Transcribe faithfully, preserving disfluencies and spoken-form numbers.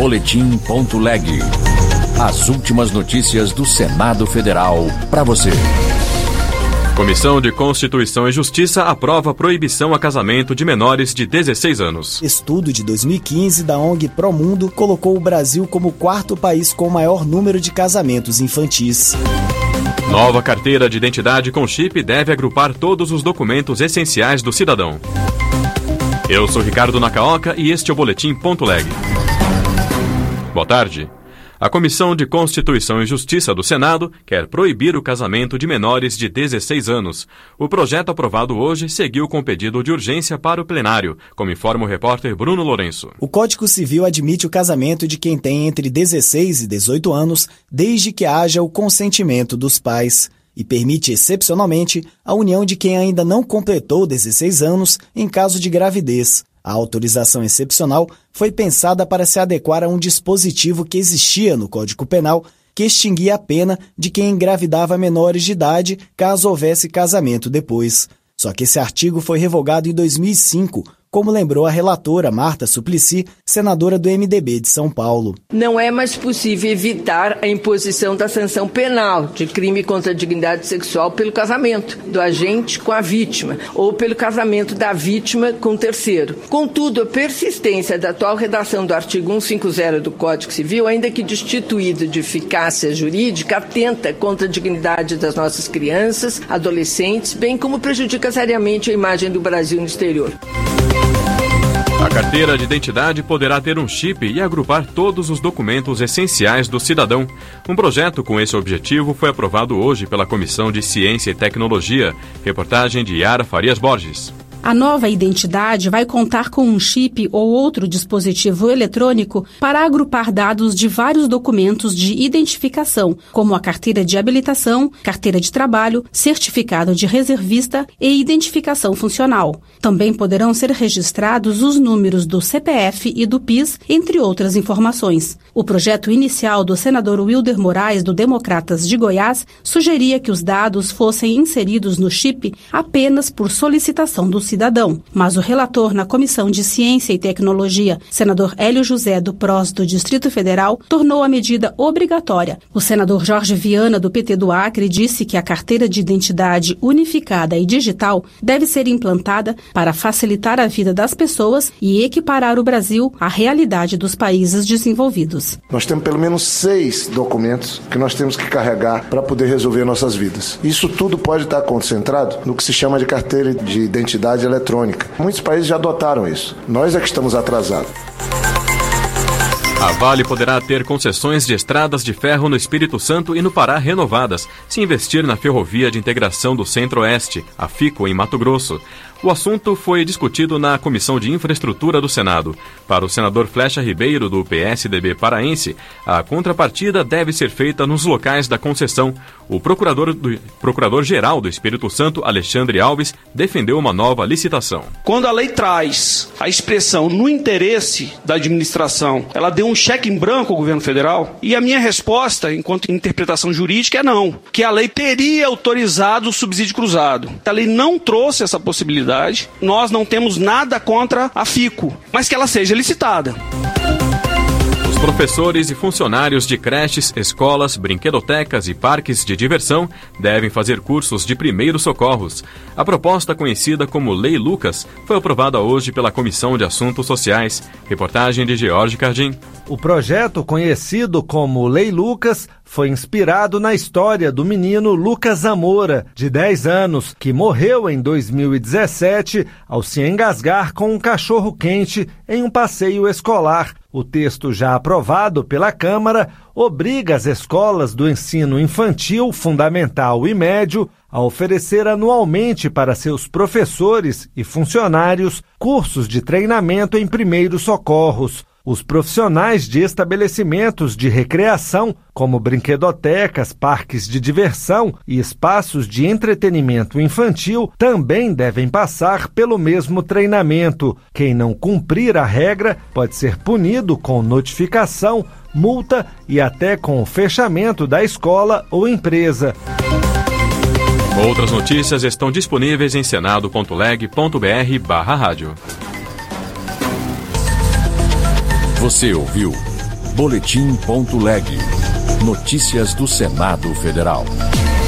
Boletim.leg. As últimas notícias do Senado Federal para você. Comissão de Constituição e Justiça aprova proibição a casamento de menores de dezesseis anos. Estudo de dois mil e quinze da O N G Promundo colocou o Brasil como o quarto país com maior número de casamentos infantis. Nova carteira de identidade com chip deve agrupar todos os documentos essenciais do cidadão. Eu sou Ricardo Nakaoka e este é o Boletim.leg. Boa tarde. A Comissão de Constituição e Justiça do Senado quer proibir o casamento de menores de dezesseis anos. O projeto aprovado hoje seguiu com pedido de urgência para o plenário, como informa o repórter Bruno Lourenço. O Código Civil admite o casamento de quem tem entre dezesseis e dezoito anos, desde que haja o consentimento dos pais, e permite, excepcionalmente, a união de quem ainda não completou dezesseis anos em caso de gravidez. A autorização excepcional foi pensada para se adequar a um dispositivo que existia no Código Penal que extinguia a pena de quem engravidava menores de idade caso houvesse casamento depois. Só que esse artigo foi revogado em dois mil e cinco, como lembrou a relatora Marta Suplicy, senadora do M D B de São Paulo. Não é mais possível evitar a imposição da sanção penal de crime contra a dignidade sexual pelo casamento do agente com a vítima ou pelo casamento da vítima com o terceiro. Contudo, a persistência da atual redação do artigo cento e cinquenta do Código Civil, ainda que destituído de eficácia jurídica, atenta contra a dignidade das nossas crianças, adolescentes, bem como prejudica seriamente a imagem do Brasil no exterior. A carteira de identidade poderá ter um chip e agrupar todos os documentos essenciais do cidadão. Um projeto com esse objetivo foi aprovado hoje pela Comissão de Ciência e Tecnologia. Reportagem de Yara Farias Borges. A nova identidade vai contar com um chip ou outro dispositivo eletrônico para agrupar dados de vários documentos de identificação, como a carteira de habilitação, carteira de trabalho, certificado de reservista e identificação funcional. Também poderão ser registrados os números do C P F e do P I S, entre outras informações. O projeto inicial do senador Wilder Moraes, do Democratas de Goiás, sugeria que os dados fossem inseridos no chip apenas por solicitação do cidadão, mas o relator na Comissão de Ciência e Tecnologia, senador Hélio José do P R O S do Distrito Federal, tornou a medida obrigatória. O senador Jorge Viana, do P T do Acre, disse que a carteira de identidade unificada e digital deve ser implantada para facilitar a vida das pessoas e equiparar o Brasil à realidade dos países desenvolvidos. Nós temos pelo menos seis documentos que nós temos que carregar para poder resolver nossas vidas. Isso tudo pode estar concentrado no que se chama de carteira de identidade eletrônica. Muitos países já adotaram isso. Nós é que estamos atrasados. A Vale poderá ter concessões de estradas de ferro no Espírito Santo e no Pará renovadas, se investir na Ferrovia de Integração do Centro-Oeste, a FICO, em Mato Grosso. O assunto foi discutido na Comissão de Infraestrutura do Senado. Para o senador Flecha Ribeiro, do P S D B paraense, a contrapartida deve ser feita nos locais da concessão. O procurador do, Procurador-Geral do Espírito Santo, Alexandre Alves, defendeu uma nova licitação. Quando a lei traz a expressão no interesse da administração, ela deu um cheque em branco ao governo federal? E a minha resposta, enquanto interpretação jurídica, é não. Que a lei teria autorizado o subsídio cruzado. A lei não trouxe essa possibilidade. Nós não temos nada contra a FICO, mas que ela seja licitada. Os professores e funcionários de creches, escolas, brinquedotecas e parques de diversão devem fazer cursos de primeiros socorros. A proposta, conhecida como Lei Lucas, foi aprovada hoje pela Comissão de Assuntos Sociais. Reportagem de George Cardim. O projeto, conhecido como Lei Lucas, foi inspirado na história do menino Lucas Zamora, de dez anos, que morreu em dois mil e dezessete ao se engasgar com um cachorro-quente em um passeio escolar. O texto, já aprovado pela Câmara, obriga as escolas do ensino infantil, fundamental e médio a oferecer anualmente para seus professores e funcionários cursos de treinamento em primeiros socorros. Os profissionais de estabelecimentos de recreação, como brinquedotecas, parques de diversão e espaços de entretenimento infantil, também devem passar pelo mesmo treinamento. Quem não cumprir a regra pode ser punido com notificação, multa e até com o fechamento da escola ou empresa. Outras notícias estão disponíveis em senado ponto leg ponto br barra rádio. Você ouviu boletim ponto leg. Notícias do Senado Federal.